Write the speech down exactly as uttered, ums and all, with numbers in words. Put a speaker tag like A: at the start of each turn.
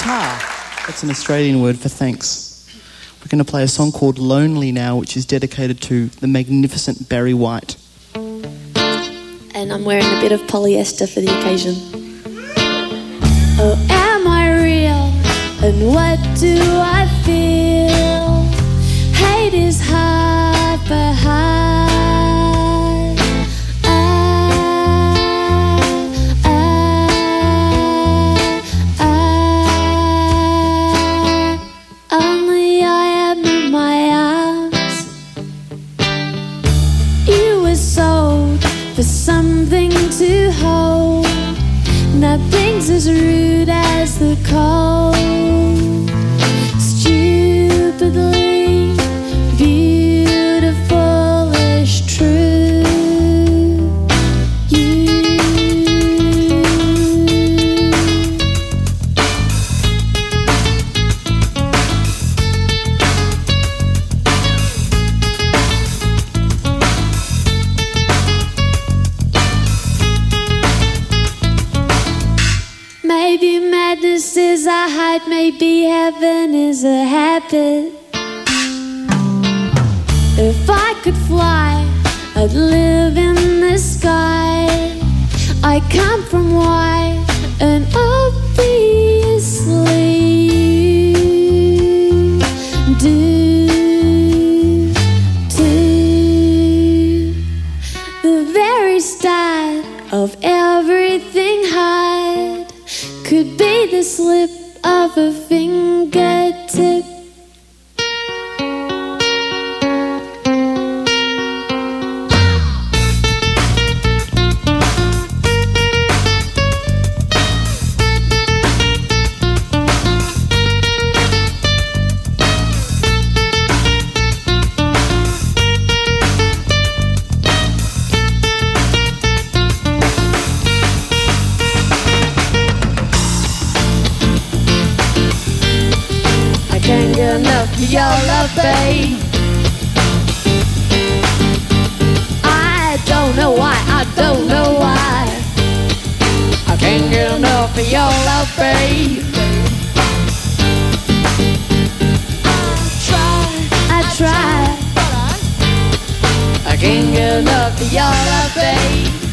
A: Ta. That's an Australian word for thanks. We're going to play a song called Lonely now, which is dedicated to the magnificent Barry White.
B: And I'm wearing a bit of polyester for the occasion. Oh, am I real? And what do I feel? Hate is hard, but hard. I, I, I, only I am in my arms. You were sold for something to hold. Nothing's as rude as the cold. Stupidly beautiful is true. You. Maybe madness is a height, maybe heaven is a habit. If I could fly, I'd live in the sky. I come from white, and obviously you do too. The very start of everything hard could be the slip of a fingertip. Can't get enough of your love, babe. I don't know why, I don't know why. I can't get enough of your love, babe. I try, I try, I can't get enough of your love, babe.